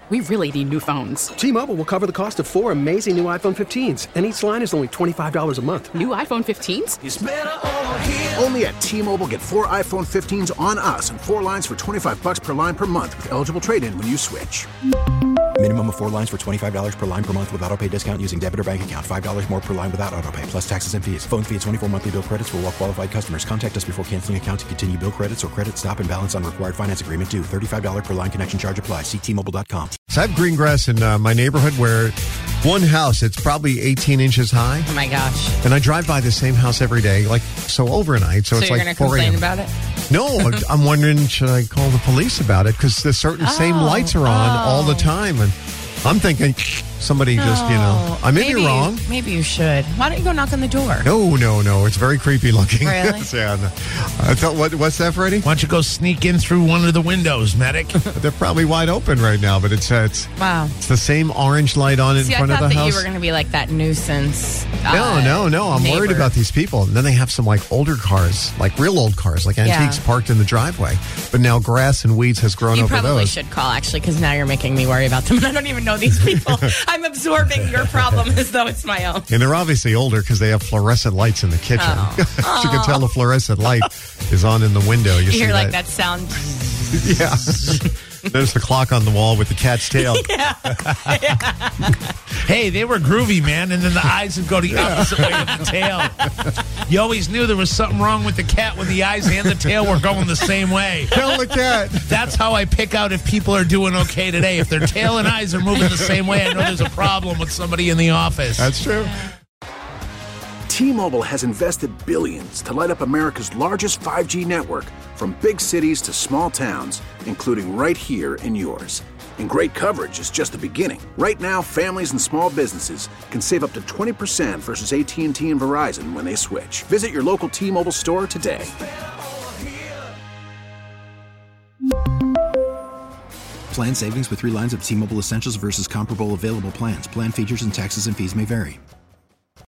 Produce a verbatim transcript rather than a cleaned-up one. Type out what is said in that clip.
We really need new phones. T-Mobile will cover the cost of four amazing new iPhone fifteens, and each line is only twenty-five dollars a month. New iPhone fifteens? It's better over here. Only at T-Mobile, get four iPhone fifteens on us and four lines for twenty-five dollars per line per month with eligible trade-in when you switch. Minimum of four lines for twenty-five dollars per line per month with autopay discount using debit or bank account. five dollars more per line without autopay, plus taxes and fees. Phone fee at twenty-four monthly bill credits for well-qualified customers. Contact us before canceling account to continue bill credits or credit stop and balance on required finance agreement due. thirty-five dollars per line connection charge applies. See T Mobile dot com. So I have green grass in uh, my neighborhood where one house, it's probably eighteen inches high. Oh, my gosh. And I drive by the same house every day, like, so overnight. So, So it's you're like going to four a.m. complain about it? No, I'm wondering, should I call the police about it? Because the certain Oh, same lights are on oh. all the time. And I'm thinking somebody just, you know, I may maybe, be wrong. Maybe you should. Why don't you go knock on the door? No, no, no. It's very creepy looking. Really? yeah, no. I thought, what, what's that, Freddie? Why don't you go sneak in through one of the windows, medic? They're probably wide open right now, but it's uh, it's, Wow. it's the same orange light on in See, I front of thought the that house. you were going to be like that nuisance. No, uh, no, no. I'm worried neighbor. about these people. And then they have some like older cars, like real old cars, like antiques Yeah. parked in the driveway. But now grass and weeds has grown You over probably those. should call, actually, because now you're making me worry about them. And I don't even know these people. I'm absorbing your problem as though it's my own. And they're obviously older because they have fluorescent lights in the kitchen. Oh. As you can tell, the fluorescent light is on in the window. You, You see hear like that? that sound. Yeah. There's the clock on the wall with the cat's tail. Hey, they were groovy, man, and then the eyes would go the opposite way with the tail. You always knew there was something wrong with the cat when the eyes and the tail were going the same way. Tell the cat. That's how I pick out if people are doing okay today. If their tail and eyes are moving the same way, I know there's a problem with somebody in the office. That's true. T-Mobile has invested billions to light up America's largest five G network, from big cities to small towns, including right here in yours. And great coverage is just the beginning. Right now, families and small businesses can save up to twenty percent versus A T and T and Verizon when they switch. Visit your local T-Mobile store today. Plan savings with three lines of T-Mobile Essentials versus comparable available plans. Plan features and taxes and fees may vary.